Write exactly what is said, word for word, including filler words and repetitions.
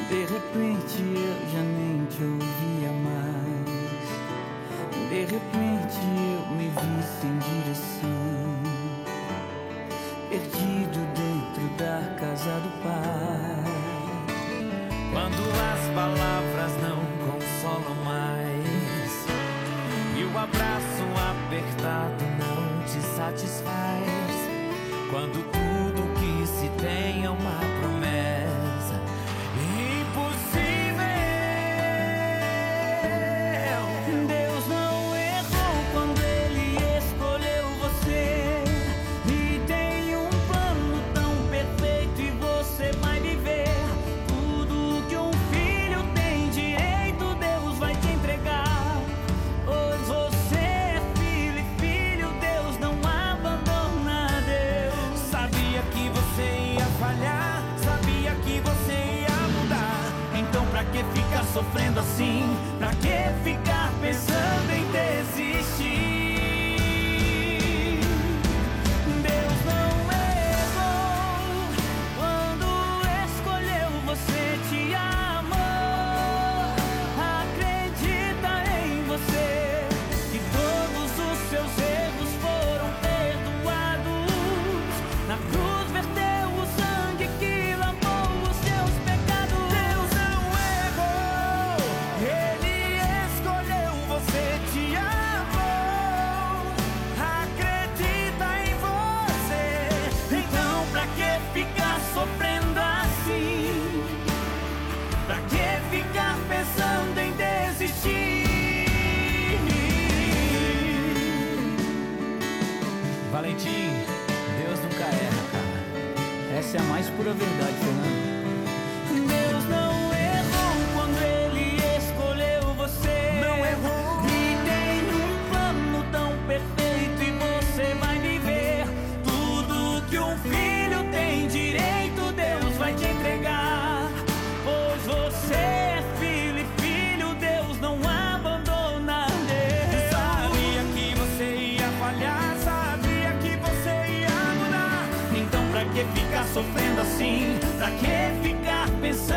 De repente eu já nem te ouvia mais. De repente eu me vi sem direção, perdido dentro da casa do Pai. Quando as palavras não consolam mais e o abraço apertado não te satisfaz, quando tudo que se tem é uma promessa impossível. Deus não errou quando Ele escolheu você, e tem um plano tão perfeito e você vai viver tudo que um filho tem direito. Deus vai te entregar, pois você é filho e filho, Deus não abandona. Deus sabia que você ia falhar, sabia que você ia mudar. Então pra que ficar sofrendo assim? Pra que ficar pensando em desistir? Deus não errou quando escolheu você, te amou. Acredita em você, que todos os seus erros foram perdoados. Na cruz verteu o sangue que lavou os seus pecados. Deus não errou, Ele escolheu você, te amou. Acredita em você. Então pra que ficar sofrendo assim? Pra que ficar pensando em desistir? Valentim, Deus nunca erra, cara. Essa é a mais pura verdade, Fernando. Deus não errou quando Ele escolheu você. Não errou. E tem um plano tão perfeito e você vai viver tudo que um filho tem direito. Deus vai te entregar, pois você é filho e filho, Deus não abandona. Deus Sabia que você ia falhar, sabia que você ia mudar. Então pra que ficar sofrendo assim? Pra que ficar pensando